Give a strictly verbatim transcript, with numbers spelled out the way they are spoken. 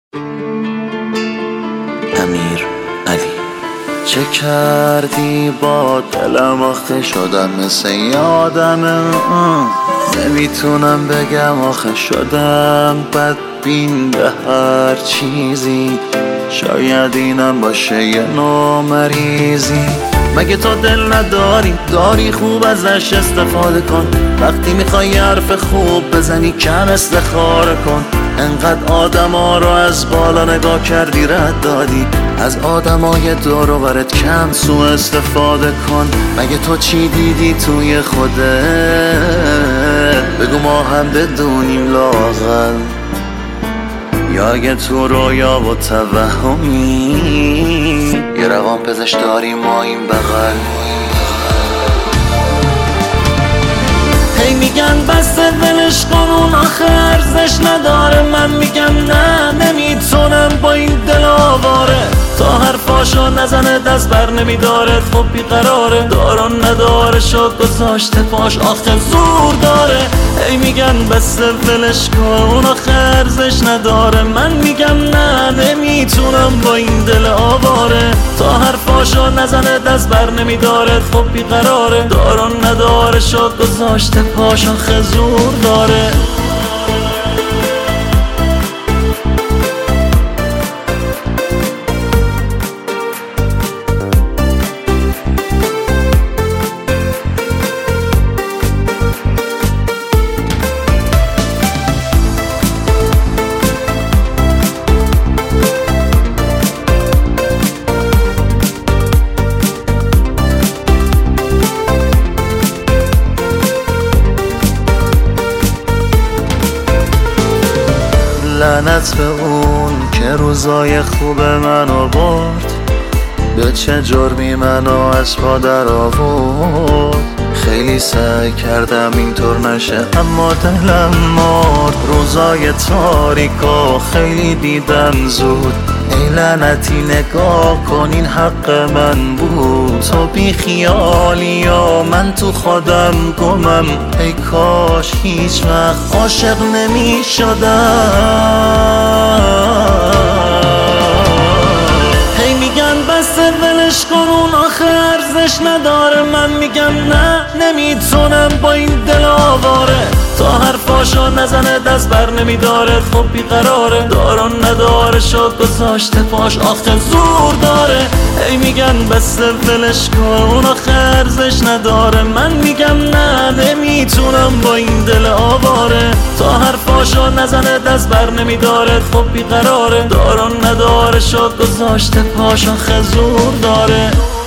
امیر علی. چه کردی با دلم آخه شدم مثل یادمه، نمیتونم بگم آخه شدم بدبین به هر چیزی، شاید اینم باشه یه نوع مریضی. مگه تو دل نداری؟ داری خوب ازش استفاده کن، وقتی میخوای حرف خوب بزنی کم استخاره کن. انقدر آدم ها رو از بالا نگاه کردی رد دادی، از آدم های دور و برت کم سو استفاده کن. مگه تو چی دیدی توی خودت؟ بگو ما هم بدونیم لااقل، یا اگه تو رویا و توهمی یه روان پزشک داریم ما این بغل. هی میگن بسته ولش کن اون آخه ارزش نداره، من میگم نه نمیتونم با این دل آواره. تا حرفاشو نزنه دست بر نمیداره، خب بیقراره داران نداره شد گذاشته پاش آخه زور داره. هی میگن بسته ولش کن اون آخه ارزش نداره، من میگم نه نمیتونم با این دل آواره. تا حرفاشو نزنه دست بر نمیداره، خب بیقراره داران نداره شد گذاشته پاش آخه زور داره. لعنت به اون که روزای خوب منو برد، به چه جرمی منو از پا در آورد. خیلی سعی کردم اینطور نشه اما دلم مرد. روزای تاریکو خیلی دیدم زود، ای لعنتی نگاه کن این حق من بود. تو بی خیالی و من تو خودم گمم، ای کاش هیچ وقت عاشق نمی شدم. هی میگن بسته ولش کن اون آخه ارزش نداره، من میگم نه نمیتونم با این دل آواره. تا حرفاشو نزنه دست بر نمیداره، خب بیقراره داران نداره شد گذاشته پاش آخه زور داره. هی میگن بسته ولش کن اون آخه ارزش نداره، من میگم نه نمیتونم با این دل آواره. تا حرفاشو نزنه دست بر نمیداره، خب بیقراره داران نداره شد گذاشته پاش آخه زور داره.